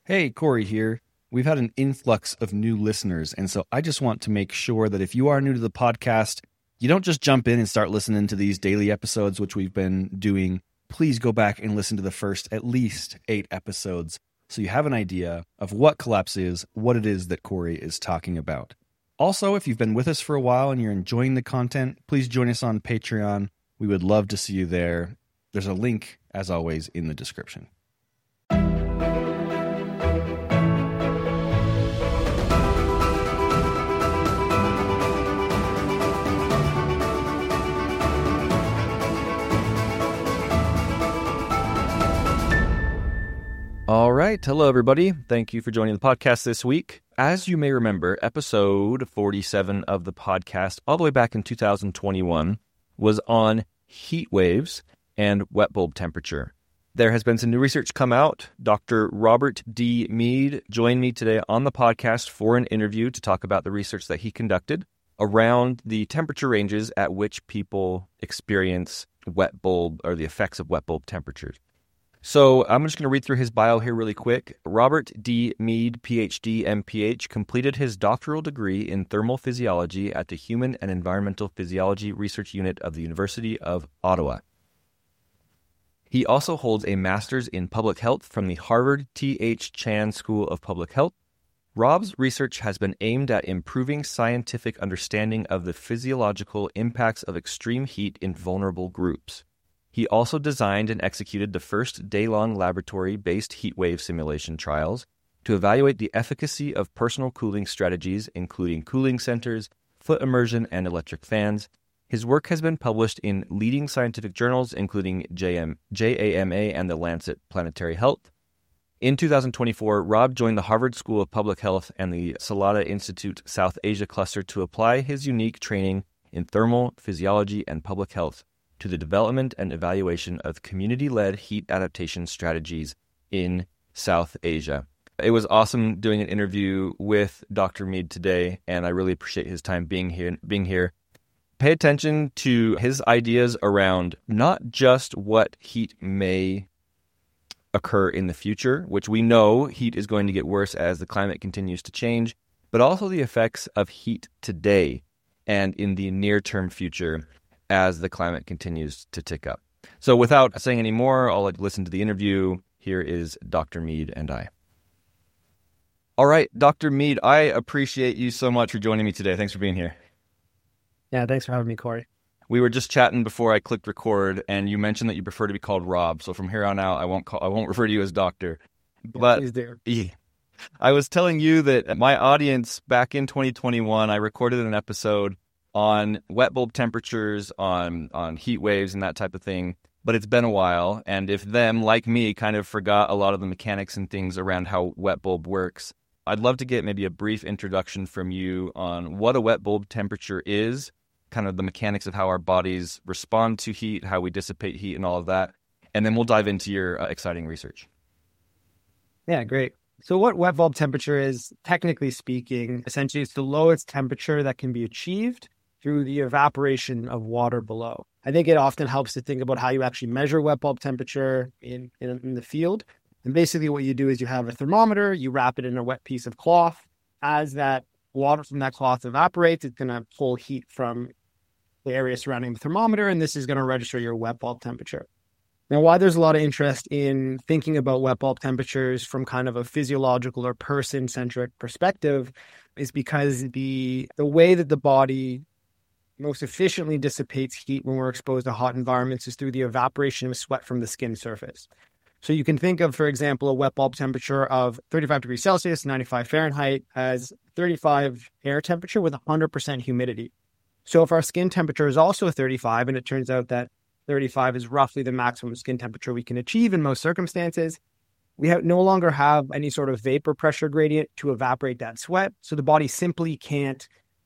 Hey, Corey here. We've had an influx of new listeners, and so I just want to make sure that if you are new to the podcast, you don't just jump in and start listening to these daily episodes, which we've been doing. Please go back and listen to the first at least 8 episodes so you have an idea of what Collapse is, what it is that Corey is talking about. Also, if you've been with us for a while and you're enjoying the content, please join us on Patreon. We would love to see you there. There's a link, as always, in the description. All right. Hello, everybody. Thank you for joining the podcast this week. As you may remember, episode 47 of the podcast, all the way back in 2021, was on heat waves and wet bulb temperature. There has been some new research come out. Dr. Robert D. Mead joined me today on the podcast for an interview to talk about the research that he conducted around the temperature ranges at which people experience wet bulb or the effects of wet bulb temperatures. So I'm just going to read through his bio here really quick. Robert D. Mead, PhD, MPH, completed his doctoral degree in thermal physiology at the Human and Environmental Physiology Research Unit of the University of Ottawa. He also holds a master's in public health from the Harvard T.H. Chan School of Public Health. Rob's research has been aimed at improving scientific understanding of the physiological impacts of extreme heat in vulnerable groups. He also designed and executed the first day-long laboratory-based heat wave simulation trials to evaluate the efficacy of personal cooling strategies, including cooling centers, foot immersion, and electric fans. His work has been published in leading scientific journals, including JAMA and the Lancet Planetary Health. In 2024, Rob joined the Harvard School of Public Health and the Salada Institute South Asia Cluster to apply his unique training in thermal physiology and public health to the development and evaluation of community-led heat adaptation strategies in South Asia. It was awesome doing an interview with Dr. Mead today, and I really appreciate his time being here. Pay attention to his ideas around not just what heat may occur in the future, which we know heat is going to get worse as the climate continues to change, but also the effects of heat today and in the near-term future as the climate continues to tick up. So without saying any more, I'll let you listen to the interview. Here is Dr. Mead and I. All right, Dr. Mead, I appreciate you so much for joining me today. Thanks for being here. Yeah, thanks for having me, Corey. We were just chatting before I clicked record, and you mentioned that you prefer to be called Rob. So from here on out, I won't refer to you as doctor. But please do. Yeah, I was telling you that my audience back in 2021, I recorded an episode on wet bulb temperatures, on heat waves and that type of thing. But it's been a while, and if them, like me, kind of forgot a lot of the mechanics and things around how wet bulb works, I'd love to get maybe a brief introduction from you on what a wet bulb temperature is, kind of the mechanics of how our bodies respond to heat, how we dissipate heat and all of that. And then we'll dive into your exciting research. Yeah, great. So what wet bulb temperature is, technically speaking, essentially it's the lowest temperature that can be achieved through the evaporation of water below. I think it often helps to think about how you actually measure wet bulb temperature in the field. And basically what you do is you have a thermometer, you wrap it in a wet piece of cloth. As that water from that cloth evaporates, it's going to pull heat from the area surrounding the thermometer, and this is going to register your wet bulb temperature. Now, why there's a lot of interest in thinking about wet bulb temperatures from kind of a physiological or person-centric perspective is because the way that the body most efficiently dissipates heat when we're exposed to hot environments is through the evaporation of sweat from the skin surface. So you can think of, for example, a wet bulb temperature of 35 degrees Celsius, 95 Fahrenheit as 35 air temperature with 100% humidity. So if our skin temperature is also 35, and it turns out that 35 is roughly the maximum skin temperature we can achieve in most circumstances, we no longer have any sort of vapor pressure gradient to evaporate that sweat. So the body simply can't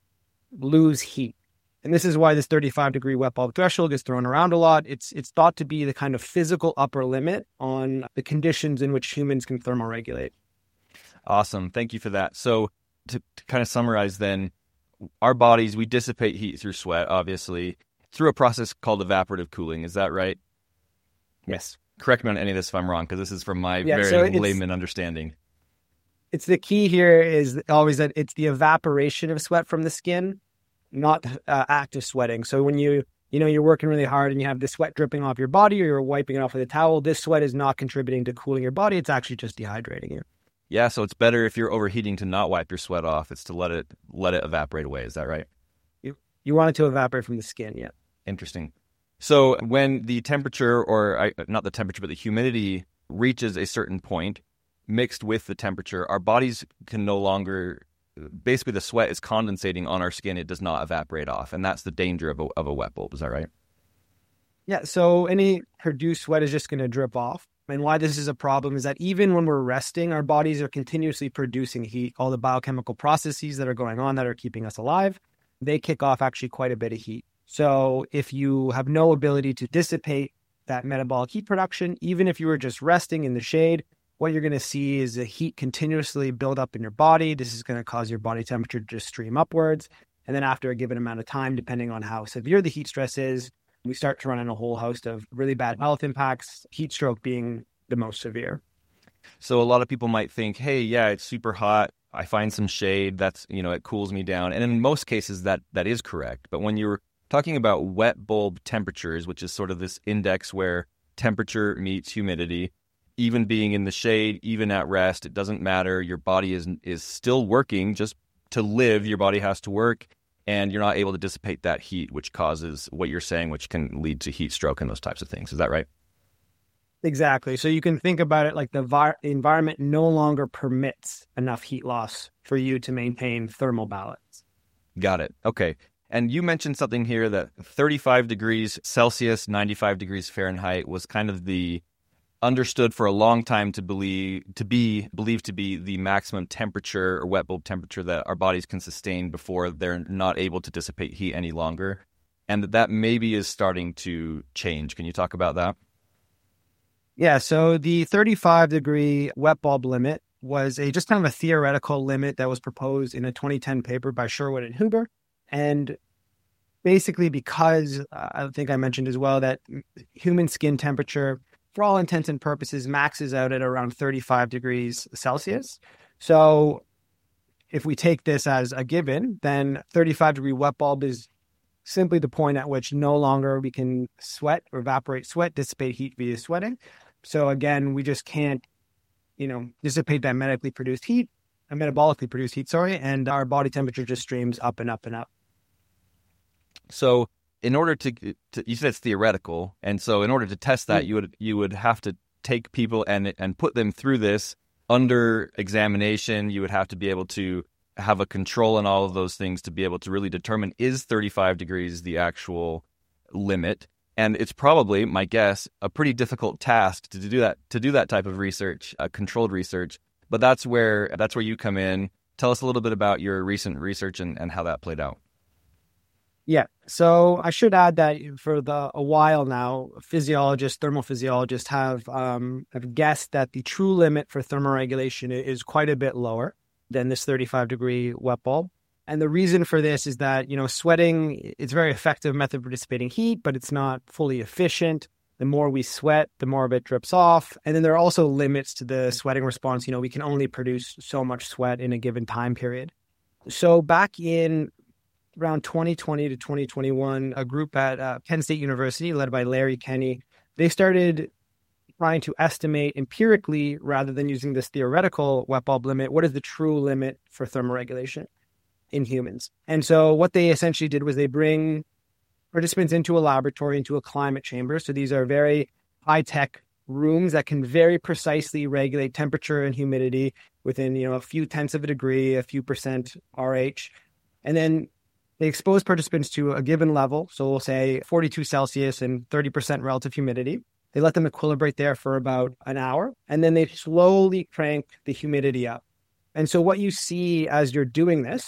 lose heat. And this is why this 35-degree wet bulb threshold gets thrown around a lot. It's thought to be the kind of physical upper limit on the conditions in which humans can thermoregulate. Awesome. Thank you for that. So to kind of summarize then, our bodies, we dissipate heat through sweat, obviously, through a process called evaporative cooling. Is that right? Yes. Correct me on any of this if I'm wrong, because this is from my very layman understanding. It's the key here is always that it's the evaporation of sweat from the skin, not active sweating. So when you're working really hard and you have the sweat dripping off your body or you're wiping it off with a towel, this sweat is not contributing to cooling your body. It's actually just dehydrating you. Yeah, so it's better if you're overheating to not wipe your sweat off. It's to let it evaporate away. Is that right? You want it to evaporate from the skin, yeah. Interesting. So when the temperature, or not the temperature, but the humidity reaches a certain point, mixed with the temperature, our bodies can no longer, basically the sweat is condensating on our skin. It does not evaporate off. And that's the danger of a wet bulb. Is that right? Yeah, so any produced sweat is just going to drip off. And why this is a problem is that even when we're resting, our bodies are continuously producing heat. All the biochemical processes that are going on that are keeping us alive, they kick off actually quite a bit of heat. So if you have no ability to dissipate that metabolic heat production, even if you were just resting in the shade, what you're going to see is the heat continuously build up in your body. This is going to cause your body temperature to just stream upwards. And then after a given amount of time, depending on how severe the heat stress is, we start to run in a whole host of really bad health impacts, heat stroke being the most severe. So a lot of people might think, hey, yeah, it's super hot. I find some shade. That's, it cools me down. And in most cases, that is correct. But when you're talking about wet bulb temperatures, which is sort of this index where temperature meets humidity, even being in the shade, even at rest, it doesn't matter. Your body is still working. Just to live, your body has to work, and you're not able to dissipate that heat, which causes what you're saying, which can lead to heat stroke and those types of things. Is that right? Exactly. So you can think about it like the environment no longer permits enough heat loss for you to maintain thermal balance. Got it. Okay. And you mentioned something here that 35 degrees Celsius, 95 degrees Fahrenheit was kind of the understood for a long time to be believed to be the maximum temperature or wet bulb temperature that our bodies can sustain before they're not able to dissipate heat any longer. And that maybe is starting to change. Can you talk about that? Yeah, so the 35-degree wet bulb limit was just kind of a theoretical limit that was proposed in a 2010 paper by Sherwood and Huber. And basically because I think I mentioned as well that human skin temperature, for all intents and purposes, maxes out at around 35 degrees Celsius. So if we take this as a given, then 35-degree wet bulb is simply the point at which no longer we can sweat or evaporate sweat, dissipate heat via sweating. So again, we just can't, dissipate that metabolically produced heat, and our body temperature just streams up and up and up. So in order to you said it's theoretical, and so in order to test that, you would have to take people and put them through this under examination. You would have to be able to have a control on all of those things to be able to really determine, is 35 degrees the actual limit? And it's probably, my guess, a pretty difficult task to do that type of research, controlled research. But that's where you come in. Tell us a little bit about your recent research and how that played out. Yeah. So I should add that for a while now, thermal physiologists have guessed that the true limit for thermoregulation is quite a bit lower than this 35-degree wet bulb. And the reason for this is that, sweating, it's a very effective method for dissipating heat, but it's not fully efficient. The more we sweat, the more of it drips off. And then there are also limits to the sweating response. We can only produce so much sweat in a given time period. So back in around 2020 to 2021, a group at Penn State University led by Larry Kenney, they started trying to estimate empirically, rather than using this theoretical wet bulb limit, what is the true limit for thermoregulation in humans. And so what they essentially did was they bring participants into a laboratory, into a climate chamber. So these are very high-tech rooms that can very precisely regulate temperature and humidity within, a few tenths of a degree, a few percent RH. And then they expose participants to a given level. So we'll say 42 Celsius and 30% relative humidity. They let them equilibrate there for about an hour, and then they slowly crank the humidity up. And so what you see as you're doing this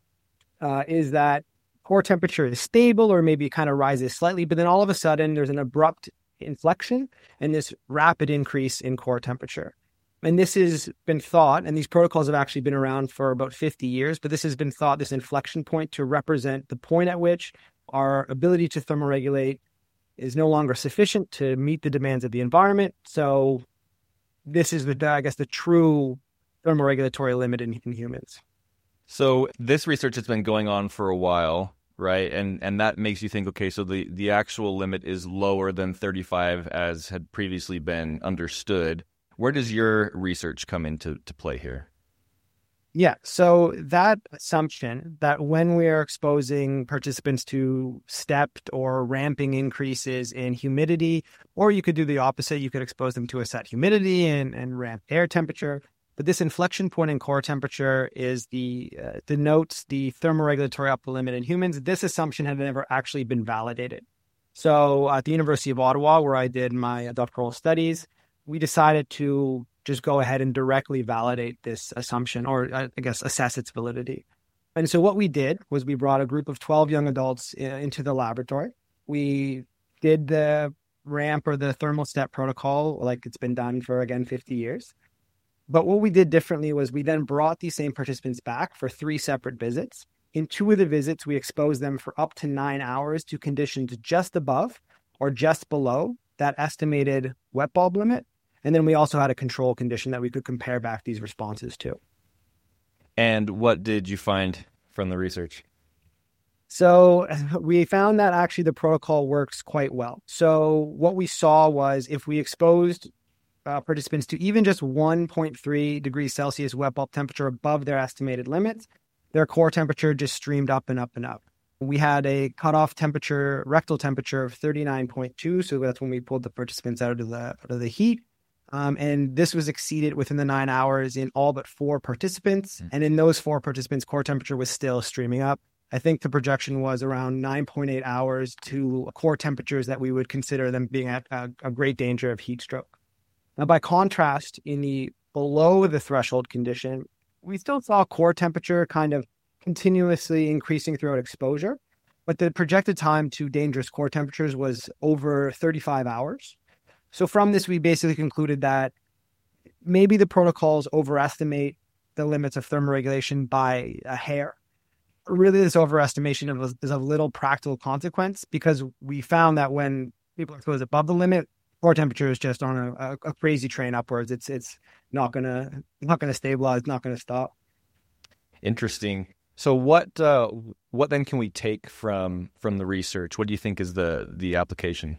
is that core temperature is stable or maybe kind of rises slightly, but then all of a sudden there's an abrupt inflection and this rapid increase in core temperature. And this has been thought, and these protocols have actually been around for about 50 years, but this has been thought, this inflection point, to represent the point at which our ability to thermoregulate is no longer sufficient to meet the demands of the environment. So this is the true thermoregulatory limit in humans. So this research has been going on for a while, right? And that makes you think, okay, so the actual limit is lower than 35 as had previously been understood. Where does your research come into play here? Yeah, so that assumption that when we are exposing participants to stepped or ramping increases in humidity, or you could do the opposite, you could expose them to a set humidity and ramp air temperature. But this inflection point in core temperature is denotes the thermoregulatory upper limit in humans. This assumption had never actually been validated. So at the University of Ottawa, where I did my doctoral studies, we decided to just go ahead and directly validate this assumption, or I guess assess its validity. And so what we did was we brought a group of 12 young adults into the laboratory. We did the ramp or the thermal step protocol like it's been done for, again, 50 years. But what we did differently was we then brought these same participants back for 3 separate visits. In 2 of the visits, we exposed them for up to 9 hours to conditions just above or just below that estimated wet bulb limit. And then we also had a control condition that we could compare back these responses to. And what did you find from the research? So we found that actually the protocol works quite well. So what we saw was if we exposed participants to even just 1.3 degrees Celsius wet bulb temperature above their estimated limits, their core temperature just streamed up and up and up. We had a cutoff temperature, rectal temperature of 39.2. So that's when we pulled the participants out of the heat. And this was exceeded within the 9 hours in all but 4 participants. And in those 4 participants, core temperature was still streaming up. I think the projection was around 9.8 hours to core temperatures that we would consider them being at a great danger of heat stroke. Now, by contrast, in the below the threshold condition, we still saw core temperature kind of continuously increasing throughout exposure, but the projected time to dangerous core temperatures was over 35 hours. So from this, we basically concluded that maybe the protocols overestimate the limits of thermoregulation by a hair. Really, this overestimation is of little practical consequence because we found that when people are exposed above the limit, core temperature is just on a crazy train upwards. It's not gonna stabilize, not gonna stop. Interesting. So what then can we take from the research? What do you think is the application?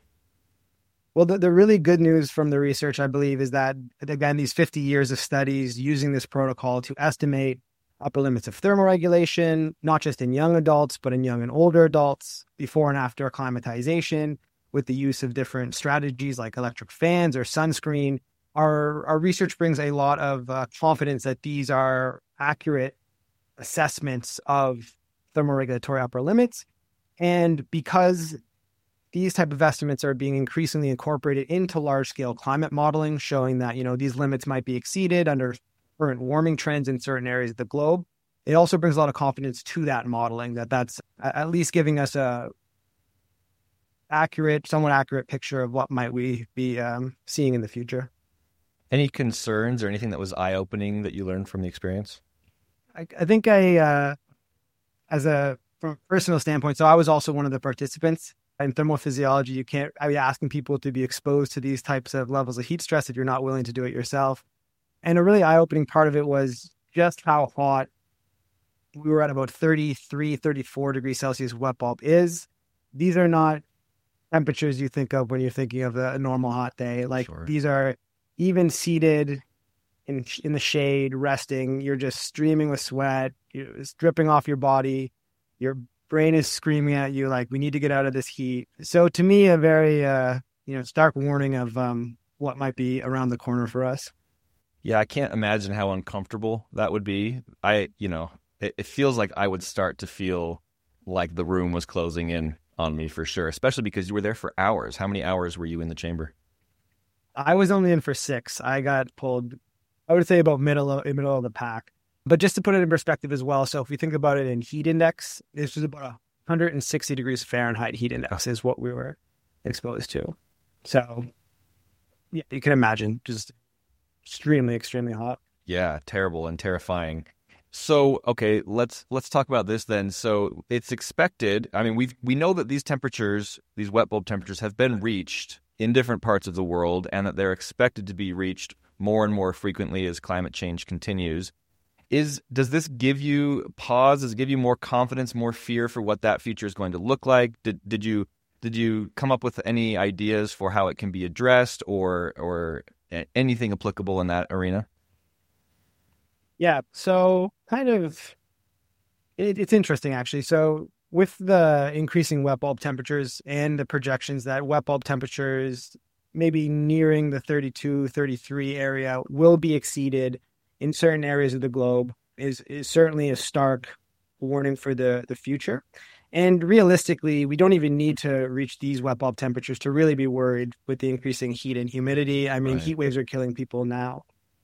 Well, the really good news from the research, I believe, is that, again, these 50 years of studies using this protocol to estimate upper limits of thermoregulation, not just in young adults, but in young and older adults, before and after acclimatization, with the use of different strategies like electric fans or sunscreen. Our research brings a lot of confidence that these are accurate assessments of thermoregulatory upper limits. And because these type of estimates are being increasingly incorporated into large-scale climate modeling, showing that, these limits might be exceeded under current warming trends in certain areas of the globe. It also brings a lot of confidence to that modeling, that's at least giving us a somewhat accurate picture of what might we be seeing in the future. Any concerns or anything that was eye-opening that you learned from the experience? I think from a personal standpoint, so I was also one of the participants. In thermophysiology, you can't be asking people to be exposed to these types of levels of heat stress if you're not willing to do it yourself. And a really eye-opening part of it was just how hot we were at. About 33, 34 degrees Celsius wet bulb is. These are not temperatures you think of when you're thinking of a normal hot day. Sure. These are even seated in the shade, resting. You're just streaming with sweat. It's dripping off your body. Your brain is screaming at you like, we need to get out of this heat. So to me, a very stark warning of what might be around the corner for us. Yeah, I can't imagine how uncomfortable that would be. It feels like I would start to feel like the room was closing in on me for sure, especially because you were there for hours. How many hours were you in the chamber? I was only in for 6. I got pulled, I would say, about middle of the pack. But just to put it in perspective as well, so if we think about it in heat index, this was about 160 degrees Fahrenheit heat index is what we were exposed to. So yeah, you can imagine, just extremely, extremely hot. Yeah, terrible and terrifying. So, okay, let's talk about this then. So it's expected, we know that these temperatures, these wet bulb temperatures, have been reached in different parts of the world and that they're expected to be reached more and more frequently as climate change continues. Does this give you pause? Does it give you more confidence, more fear for what that future is going to look like? Did you come up with any ideas for how it can be addressed or anything applicable in that arena? Yeah, so kind of, it's interesting actually. So with the increasing wet bulb temperatures and the projections that wet bulb temperatures maybe nearing the 32, 33 area will be exceeded in certain areas of the globe is certainly a stark warning for the future. And realistically, we don't even need to reach these wet bulb temperatures to really be worried with the increasing heat and humidity. I mean, Right. Heat waves are killing people now.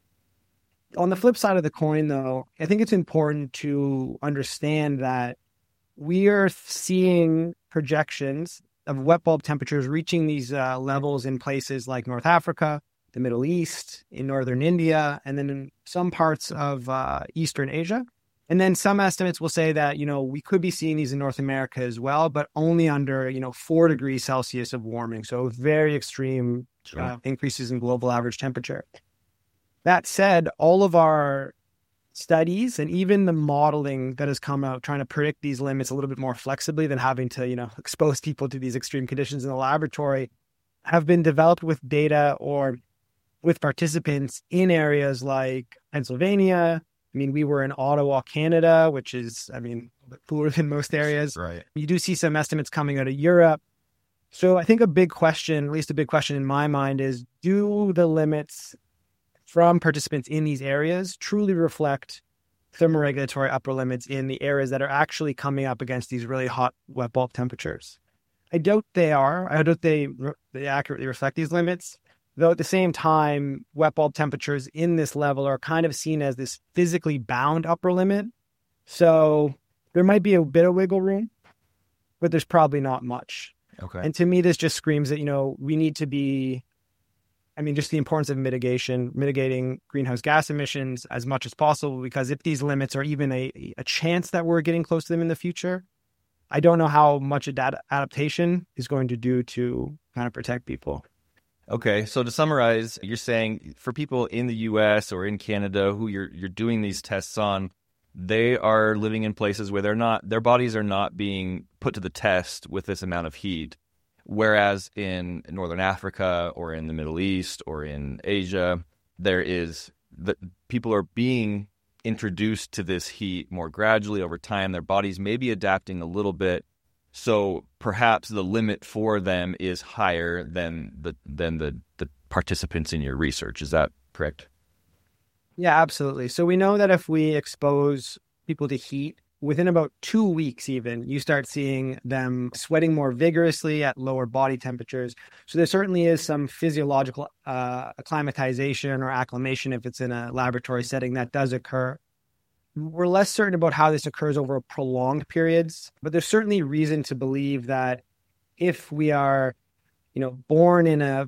On the flip side of the coin, though, I think it's important to understand that we are seeing projections of wet bulb temperatures reaching these levels in places like North Africa, the Middle East, in northern India, and then in some parts of Eastern Asia. And then some estimates will say that, we could be seeing these in North America as well, but only under, 4 degrees Celsius of warming. So very extreme increases in global average temperature. That said, all of our studies and even the modeling that has come out trying to predict these limits a little bit more flexibly than having to, expose people to these extreme conditions in the laboratory have been developed with data or with participants in areas like Pennsylvania. I mean, we were in Ottawa, Canada, which is, a bit cooler than most areas. Right. You do see some estimates coming out of Europe. So I think a big question, at least a big question in my mind, is do the limits from participants in these areas truly reflect thermoregulatory upper limits in the areas that are actually coming up against these really hot wet bulb temperatures? I doubt they are. I doubt they accurately reflect these limits. Though at the same time, wet bulb temperatures in this level are kind of seen as this physically bound upper limit. So there might be a bit of wiggle room, but there's probably not much. Okay. And to me, this just screams that, we need to be, just the importance of mitigating greenhouse gas emissions as much as possible, because if these limits are even a chance that we're getting close to them in the future, I don't know how much adaptation is going to do to kind of protect people. Okay, so to summarize, you're saying for people in the U.S. or in Canada who you're doing these tests on, they are living in places where their bodies are not being put to the test with this amount of heat. Whereas in Northern Africa or in the Middle East or in Asia, people are being introduced to this heat more gradually over time. Their bodies may be adapting a little bit. So perhaps the limit for them is higher than the participants in your research. Is that correct? Yeah, absolutely. So we know that if we expose people to heat, within about 2 weeks even, you start seeing them sweating more vigorously at lower body temperatures. So there certainly is some physiological acclimatization or acclimation if it's in a laboratory setting that does occur. We're less certain about how this occurs over prolonged periods, but there's certainly reason to believe that if we are, born in a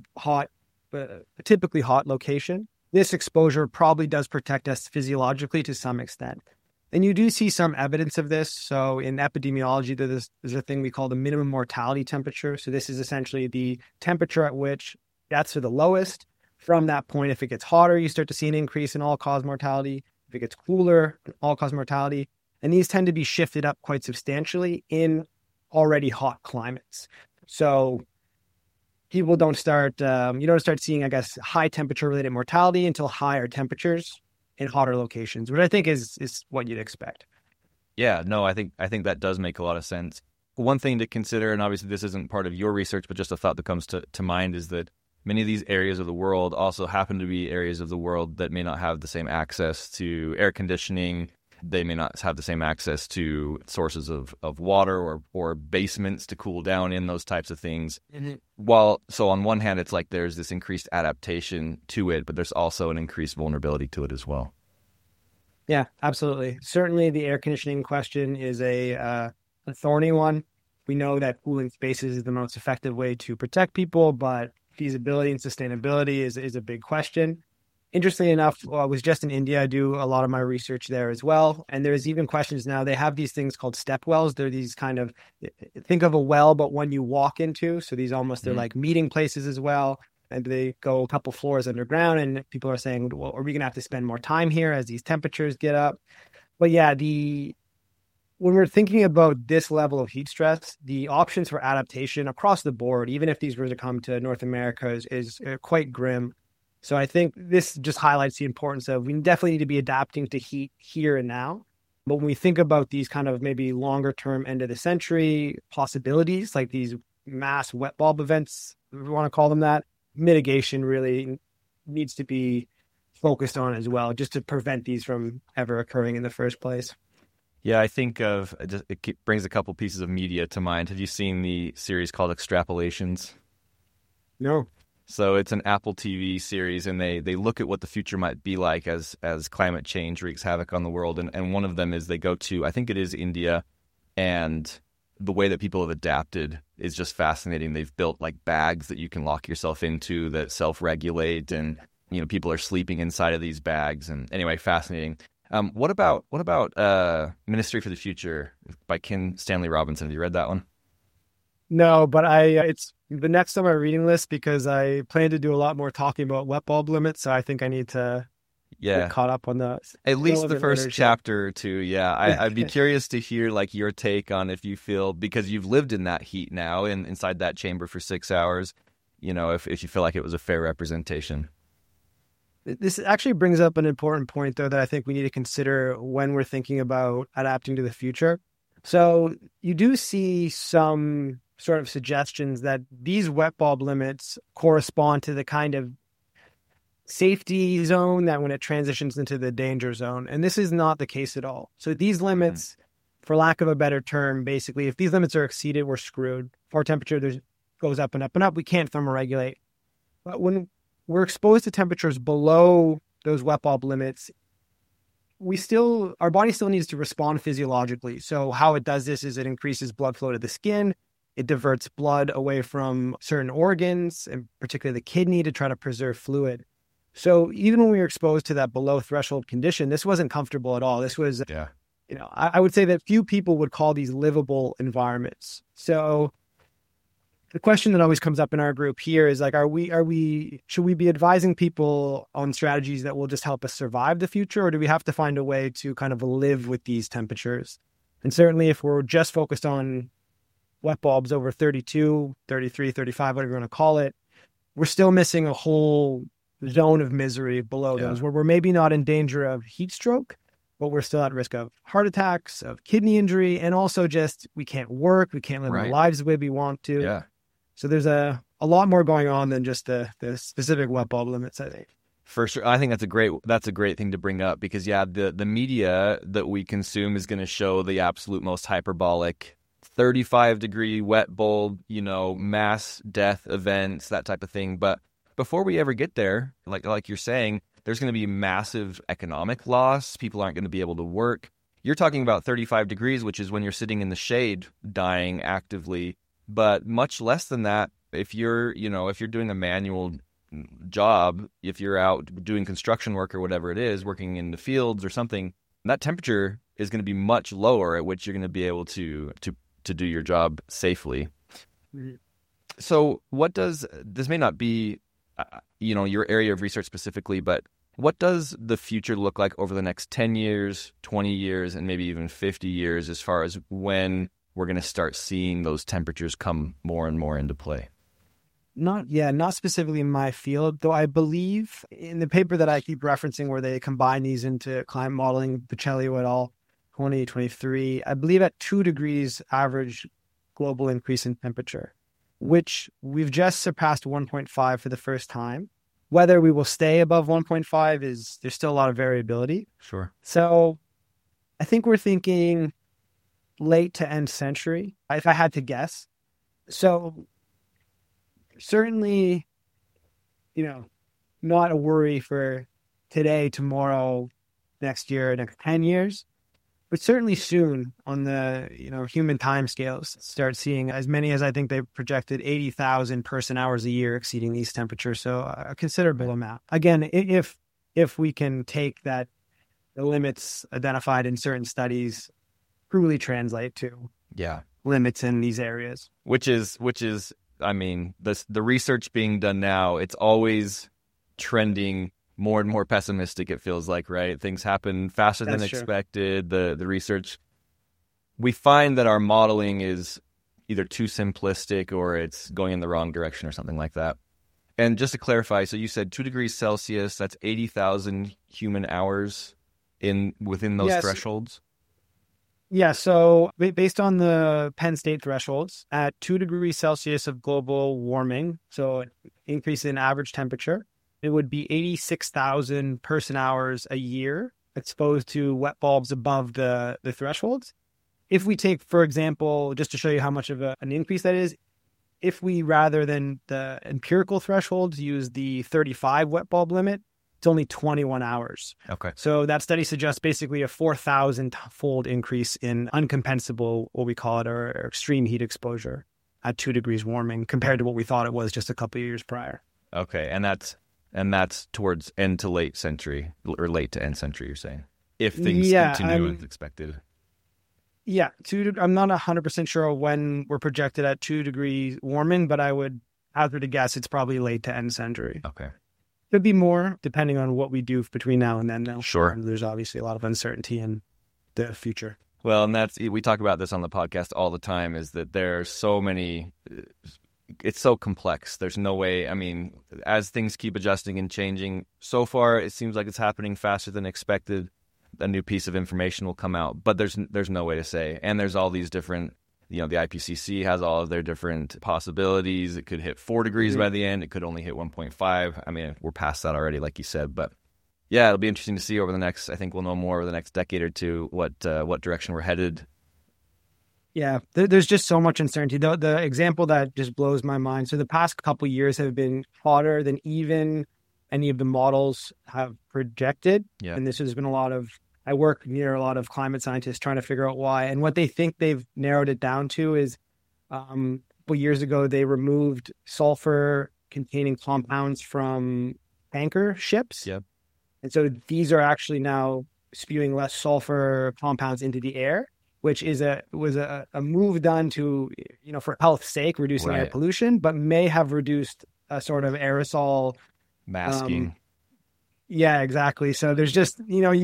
typically hot location, this exposure probably does protect us physiologically to some extent. And you do see some evidence of this. So in epidemiology, there's a thing we call the minimum mortality temperature. So this is essentially the temperature at which that's the lowest. From that point, if it gets hotter, you start to see an increase in all-cause mortality. If it gets cooler, all-cause mortality. And these tend to be shifted up quite substantially in already hot climates. So people don't start, you don't start seeing, high temperature-related mortality until higher temperatures in hotter locations, which I think is what you'd expect. Yeah, no, I think that does make a lot of sense. One thing to consider, and obviously this isn't part of your research, but just a thought that comes to mind, is that many of these areas of the world also happen to be areas of the world that may not have the same access to air conditioning. They may not have the same access to sources of water or basements to cool down in, those types of things. Mm-hmm. So on one hand, it's like there's this increased adaptation to it, but there's also an increased vulnerability to it as well. Yeah, absolutely. Certainly the air conditioning question is a thorny one. We know that cooling spaces is the most effective way to protect people, but feasibility and sustainability is a big question. Interestingly enough, I was just in India. I do a lot of my research there as well. And there's even questions now. They have these things called step wells. They're these kind of, think of a well, but one you walk into. So these they're like meeting places as well. and they go a couple floors underground. And people are saying, well, are we going to have to spend more time here as these temperatures get up? But yeah, when we're thinking about this level of heat stress, the options for adaptation across the board, even if these were to come to North America, is quite grim. So I think this just highlights the importance of, we definitely need to be adapting to heat here and now. But when we think about these kind of maybe longer term end of the century possibilities, like these mass wet bulb events, if we want to call them that, mitigation really needs to be focused on as well, just to prevent these from ever occurring in the first place. Yeah, I think it brings a couple pieces of media to mind. Have you seen the series called Extrapolations? No. So it's an Apple TV series, and they look at what the future might be like as climate change wreaks havoc on the world. And one of them is they go to, I think it is India, and the way that people have adapted is just fascinating. They've built like bags that you can lock yourself into that self-regulate, and people are sleeping inside of these bags. And anyway, fascinating. What about Ministry for the Future by Kim Stanley Robinson? Have you read that one? No, but it's the next on my reading list because I plan to do a lot more talking about wet bulb limits. So I think I need to get caught up on those. At least the first chapter or two. Yeah, I'd be curious to hear like your take on, if you feel, because you've lived in that heat now and inside that chamber for 6 hours, if you feel like it was a fair representation. This actually brings up an important point, though, that I think we need to consider when we're thinking about adapting to the future. So you do see some sort of suggestions that these wet bulb limits correspond to the kind of safety zone that when it transitions into the danger zone. And this is not the case at all. So these limits, for lack of a better term, basically, if these limits are exceeded, we're screwed. If our temperature goes up and up and up, we can't thermoregulate. But when we're exposed to temperatures below those wet bulb limits, our body still needs to respond physiologically. So how it does this is it increases blood flow to the skin. It diverts blood away from certain organs, and particularly the kidney, to try to preserve fluid. So even when we were exposed to that below threshold condition, this wasn't comfortable at all. This was, I would say that few people would call these livable environments. So the question that always comes up in our group here is like, should we be advising people on strategies that will just help us survive the future? Or do we have to find a way to kind of live with these temperatures? And certainly if we're just focused on wet bulbs over 32, 33, 35, whatever you want to call it, we're still missing a whole zone of misery below those, where we're maybe not in danger of heat stroke, but we're still at risk of heart attacks, of kidney injury, and also just we can't work, we can't live our lives the way we want to. Yeah. So there's a lot more going on than just the specific wet bulb limits, I think. For sure. I think that's a great thing to bring up because, the media that we consume is going to show the absolute most hyperbolic 35-degree wet bulb, mass death events, that type of thing. But before we ever get there, like you're saying, there's going to be massive economic loss. People aren't going to be able to work. You're talking about 35 degrees, which is when you're sitting in the shade dying actively. But much less than that, if you're doing a manual job, if you're out doing construction work or whatever it is, working in the fields or something, that temperature is going to be much lower at which you're going to be able to do your job safely. Mm-hmm. So this may not be, your area of research specifically, but what does the future look like over the next 10 years, 20 years, and maybe even 50 years as far as when we're going to start seeing those temperatures come more and more into play? Not specifically in my field, though I believe in the paper that I keep referencing where they combine these into climate modeling, Bocelli et al., 2023, I believe at 2 degrees average global increase in temperature, which we've just surpassed 1.5 for the first time. Whether we will stay above 1.5 there's still a lot of variability. Sure. So I think we're thinking late to end century, if I had to guess. So certainly, not a worry for today, tomorrow, next year, next 10 years, but certainly soon on the, human timescales, start seeing as many as I think they've projected 80,000 person hours a year exceeding these temperatures. So a considerable amount. Again, if we can take that, the limits identified in certain studies truly translate to limits in these areas. Which is I mean, the research being done now, it's always trending more and more pessimistic, it feels like, right? Things happen faster than expected. The research, we find that our modeling is either too simplistic or it's going in the wrong direction or something like that. And just to clarify, so you said 2 degrees Celsius, that's 80,000 human hours within those thresholds? Yeah, so based on the Penn State thresholds, at 2 degrees Celsius of global warming, so an increase in average temperature, it would be 86,000 person hours a year exposed to wet bulbs above the thresholds. If we take, for example, just to show you how much of an increase that is, if we, rather than the empirical thresholds, use the 35 wet bulb limit, it's only 21 hours. Okay. So that study suggests basically a 4,000-fold increase in uncompensable, what we call it, or extreme heat exposure at 2 degrees warming compared to what we thought it was just a couple of years prior. Okay. And that's towards end to late century, or late to end century, you're saying, if things continue as expected. Yeah, I'm not 100% sure when we're projected at 2 degrees warming, but I would hazard to guess it's probably late to end century. Okay. Could be more, depending on what we do between now and then. Now, sure. There's obviously a lot of uncertainty in the future. Well, and we talk about this on the podcast all the time, is that there's so many, it's so complex. There's no way, I mean, as things keep adjusting and changing, so far it seems like it's happening faster than expected. A new piece of information will come out, but there's no way to say. And there's all these different, the IPCC has all of their different possibilities. It could hit 4 degrees by the end. It could only hit 1.5. I mean, we're past that already, like you said. But yeah, it'll be interesting to see over the next, I think we'll know more over the next decade or two what direction we're headed. Yeah, there's just so much uncertainty. The example that just blows my mind. So the past couple of years have been hotter than even any of the models have projected. Yeah. And this has been I work near a lot of climate scientists trying to figure out why. And what they think they've narrowed it down to is a couple years ago, they removed sulfur-containing compounds from tanker ships. Yep. And so these are actually now spewing less sulfur compounds into the air, which was a move done to, for health's sake, reducing air pollution, but may have reduced a sort of aerosol masking. Yeah, exactly. So there's just,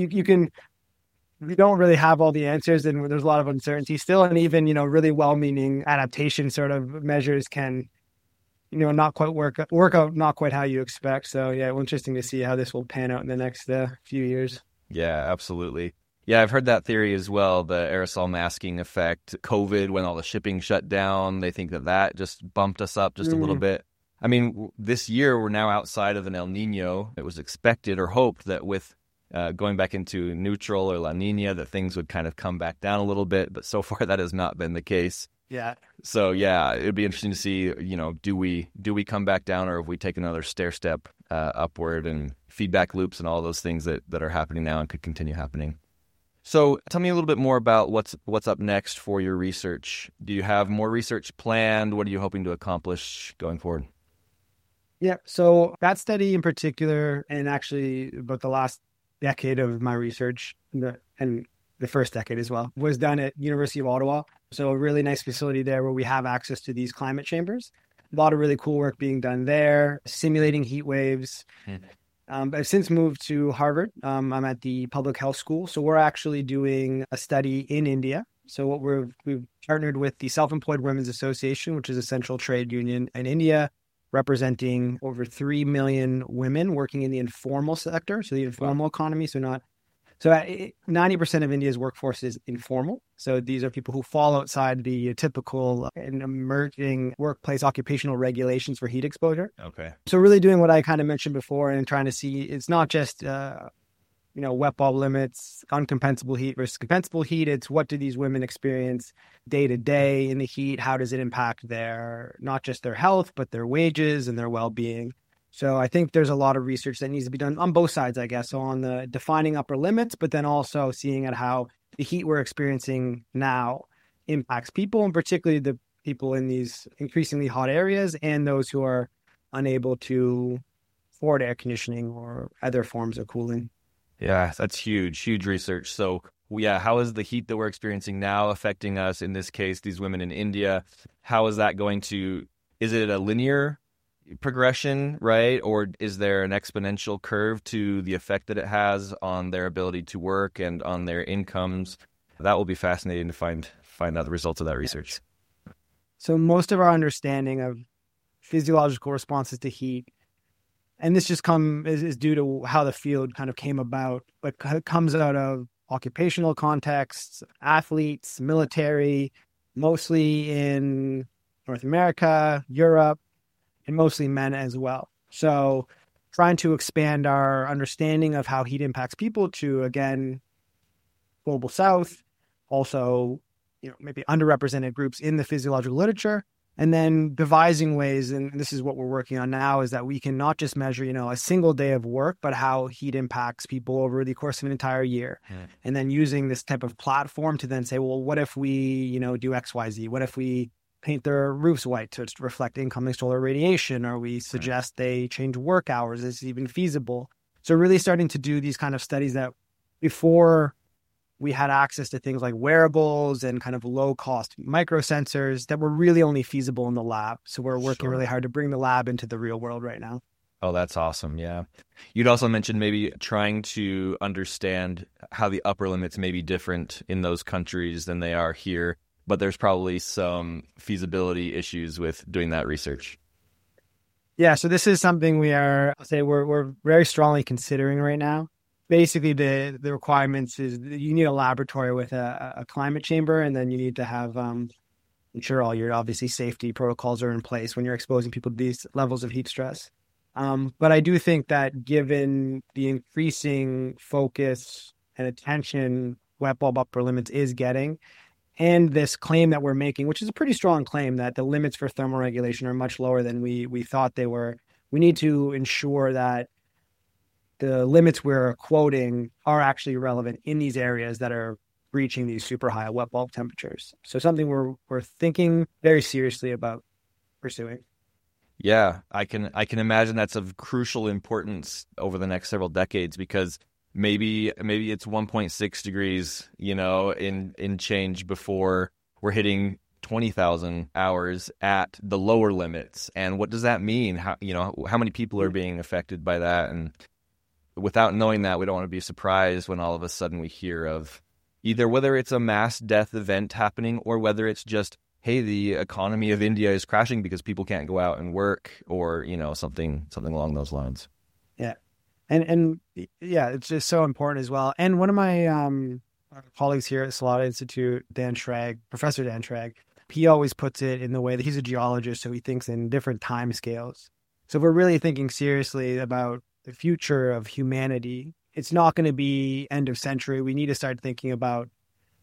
we don't really have all the answers, and there's a lot of uncertainty still. And even, really well-meaning adaptation sort of measures can, not quite work out not quite how you expect. So yeah, interesting to see how this will pan out in the next few years. Yeah, absolutely. Yeah, I've heard that theory as well, the aerosol masking effect. COVID, when all the shipping shut down, they think that just bumped us up just a little bit. I mean, this year we're now outside of an El Nino. It was expected or hoped that with going back into neutral or La Nina, that things would kind of come back down a little bit. But so far that has not been the case. Yeah. So yeah, it'd be interesting to see, do we come back down, or if we take another stair step upward, and feedback loops and all those things that are happening now and could continue happening. So tell me a little bit more about what's up next for your research. Do you have more research planned? What are you hoping to accomplish going forward? Yeah, so that study in particular, and actually about the last decade of my research, and the first decade as well, was done at University of Ottawa. So a really nice facility there where we have access to these climate chambers. A lot of really cool work being done there, simulating heat waves. I've since moved to Harvard. I'm at the public health school. So we're actually doing a study in India. So we've partnered with the Self-Employed Women's Association, which is a central trade union in India, representing over 3 million women working in the informal sector. So the informal economy. So 90% of India's workforce is informal. So these are people who fall outside the typical and emerging workplace occupational regulations for heat exposure. Okay. So really doing what I kind of mentioned before, and trying to see, it's not just, wet bulb limits, uncompensable heat versus compensable heat. It's what do these women experience day to day in the heat? How does it impact not just their health, but their wages and their well-being? So I think there's a lot of research that needs to be done on both sides, I guess. So on the defining upper limits, but then also seeing at how the heat we're experiencing now impacts people, and particularly the people in these increasingly hot areas and those who are unable to afford air conditioning or other forms of cooling. Yeah, that's huge research. So yeah, how is the heat that we're experiencing now affecting us? In this case, these women in India, how is that going to is it a linear progression, right? Or is there an exponential curve to the effect that it has on their ability to work and on their incomes? That will be fascinating to find out the results of that research. So most of our understanding of physiological responses to heat, and this just is due to how the field kind of came about, but it comes out of occupational contexts, athletes, military, mostly in North America, Europe, and mostly men as well. So trying to expand our understanding of how heat impacts people to, again, global south, also, maybe underrepresented groups in the physiological literature, and then devising ways, and this is what we're working on now, is that we can not just measure, a single day of work, but how heat impacts people over the course of an entire year. And then using this type of platform to then say, well, what if we, do X, Y, Z? What if we paint their roofs white to reflect incoming solar radiation, or we suggest they change work hours? Is it even feasible? So really starting to do these kind of studies that before we had access to things like wearables and kind of low-cost microsensors that were really only feasible in the lab. So we're working really hard to bring the lab into the real world right now. Oh, that's awesome. Yeah. You'd also mentioned maybe trying to understand how the upper limits may be different in those countries than they are here, but there's probably some feasibility issues with doing that research. Yeah, so this is something we're very strongly considering right now. Basically, the requirements is you need a laboratory with a climate chamber, and then you need to have, ensure all your obviously safety protocols are in place when you're exposing people to these levels of heat stress. But I do think that given the increasing focus and attention wet bulb upper limits is getting, and this claim that we're making, which is a pretty strong claim that the limits for thermal regulation are much lower than we thought they were, we need to ensure that the limits we're quoting are actually relevant in these areas that are reaching these super high wet bulb temperatures. So something we're thinking very seriously about pursuing. Yeah, I can imagine that's of crucial importance over the next several decades, because maybe it's 1.6 degrees, in change before we're hitting 20,000 hours at the lower limits. And what does that mean? How many people are being affected by that? And without knowing that, we don't want to be surprised when all of a sudden we hear of either whether it's a mass death event happening or whether it's just, hey, the economy of India is crashing because people can't go out and work, or, something along those lines. Yeah. And yeah, it's just so important as well. And one of my colleagues here at Salada Institute, Professor Dan Schrag, he always puts it in the way that he's a geologist, so he thinks in different time scales. So if we're really thinking seriously about the future of humanity, it's not going to be end of century. We need to start thinking about,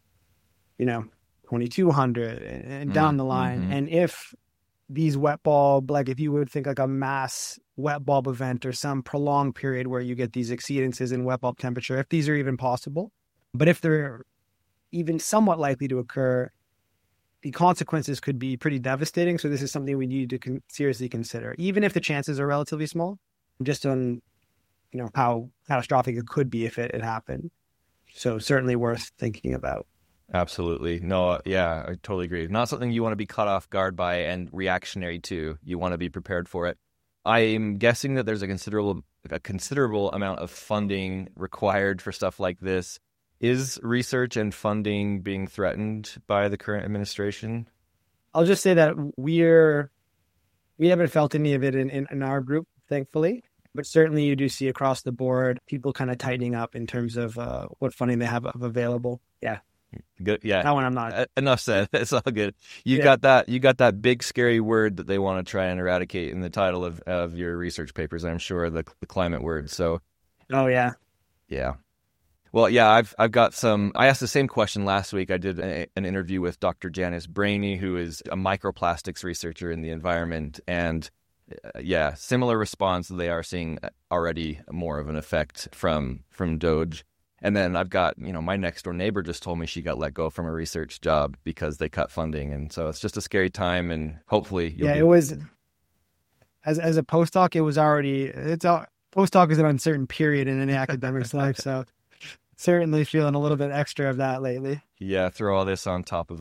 2200 and down the line. Mm-hmm. And if these wet bulb, like if you would think like a mass wet bulb event or some prolonged period where you get these exceedances in wet bulb temperature, if these are even possible, but if they're even somewhat likely to occur, the consequences could be pretty devastating. So this is something we need to seriously consider, even if the chances are relatively small, just on, how catastrophic it could be if it happened. So certainly worth thinking about. Absolutely. No, yeah, I totally agree. Not something you want to be caught off guard by and reactionary to. You want to be prepared for it. I'm guessing that there's a considerable amount of funding required for stuff like this. Is research and funding being threatened by the current administration? I'll just say that we haven't felt any of it in our group, thankfully. But certainly you do see across the board people kind of tightening up in terms of what funding they have available. Yeah. Good. Yeah. That one I'm not. Enough said. It's all good. You got that big scary word that they want to try and eradicate in the title of your research papers, I'm sure, the climate word. So. Oh, yeah. Yeah. Well, yeah, I've got some. I asked the same question last week. I did an interview with Dr. Janice Brainy, who is a microplastics researcher in the environment, and similar response. They are seeing already more of an effect from DOGE. And then I've got, my next door neighbor just told me she got let go from a research job because they cut funding, and so it's just a scary time. And hopefully, it was as a postdoc. It was already postdoc is an uncertain period in an academic's life, so. Certainly feeling a little bit extra of that lately. Yeah, throw all this on top of it.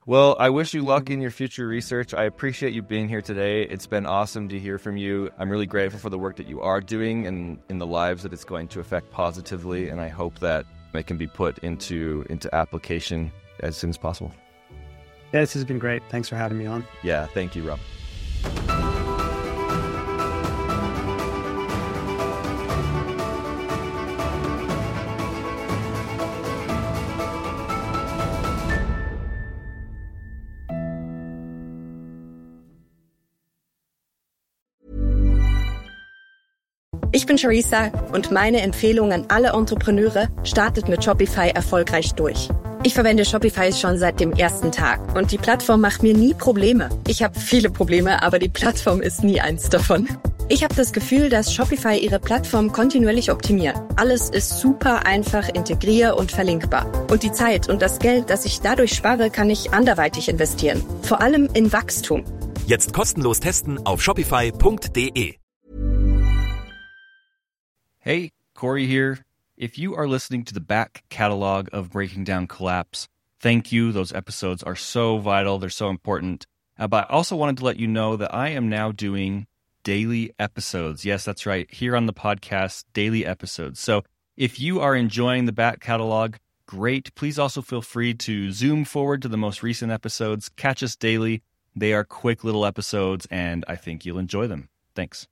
Well, I wish you luck in your future research. I appreciate you being here today. It's been awesome to hear from you. I'm really grateful for the work that you are doing and in the lives that it's going to affect positively, and I hope that it can be put into application as soon as possible. Yeah, this has been great. Thanks for having me on. Yeah, thank you, Rob. Ich bin Charissa und meine Empfehlung an alle Entrepreneure: startet mit Shopify erfolgreich durch. Ich verwende Shopify schon seit dem ersten Tag und die Plattform macht mir nie Probleme. Ich habe viele Probleme, aber die Plattform ist nie eins davon. Ich habe das Gefühl, dass Shopify ihre Plattform kontinuierlich optimiert. Alles ist super einfach, integrier- und verlinkbar. Und die Zeit und das Geld, das ich dadurch spare, kann ich anderweitig investieren. Vor allem in Wachstum. Jetzt kostenlos testen auf shopify.de. Hey, Corey here. If you are listening to the back catalog of Breaking Down Collapse, thank you. Those episodes are so vital. They're so important. But I also wanted to let you know that I am now doing daily episodes. Yes, that's right. Here on the podcast, daily episodes. So if you are enjoying the back catalog, great. Please also feel free to zoom forward to the most recent episodes. Catch us daily. They are quick little episodes, and I think you'll enjoy them. Thanks.